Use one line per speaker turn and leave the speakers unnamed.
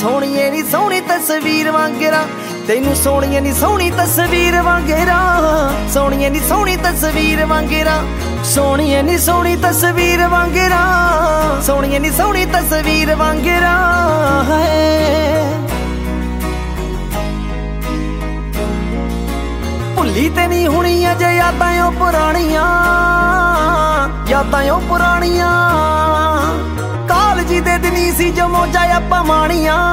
ਸੋਹਣੀਏ ਨੀ ਸੋਹਣੀ ਤਸਵੀਰ ਵਾਂਗਰਾ, ਤੈਨੂੰ ਸੋਹਣੀਏ ਨੀ ਸੋਹਣੀ ਤਸਵੀਰ ਵਾਂਗਰਾ, ਸੋਹਣੀਏ ਨੀ ਸੋਹਣੀ ਤਸਵੀਰ ਵਾਂਗਰਾ, ਸੋਹਣੀਏ ਨੀ ਸੋਹਣੀ ਤਸਵੀਰ ਵਾਂਗਰਾ, ਸੋਹਣੀਏ ਨੀ ਸੋਹਣੀ ਤਸਵੀਰ ਵਾਂਗਰਾ। ਭੁੱਲੀ ਤੇ ਨਹੀਂ ਹੁਣੀ ਅਜੇ ਯਾਦਾਂ ਓ ਪੁਰਾਣੀਆਂ, ਯਾਦਾਂ ਓ ਪੁਰਾਣੀਆਂ, ਕਾਲਜੀ ਦੇ ਦਿਨੀ ਸੀ ਜੋ ਮੌਜਾਂ ਆਪਾਂ ਮਾਣੀਆਂ।